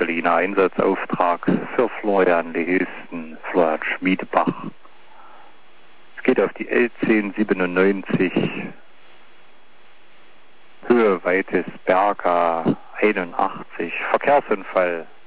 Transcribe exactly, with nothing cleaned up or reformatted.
Berliner Einsatzauftrag für Florian Lehösten, Florian Schmiedebach. Es geht auf die L zehn siebenundneunzig, Höhe Weitesberger einundachtzig, Verkehrsunfall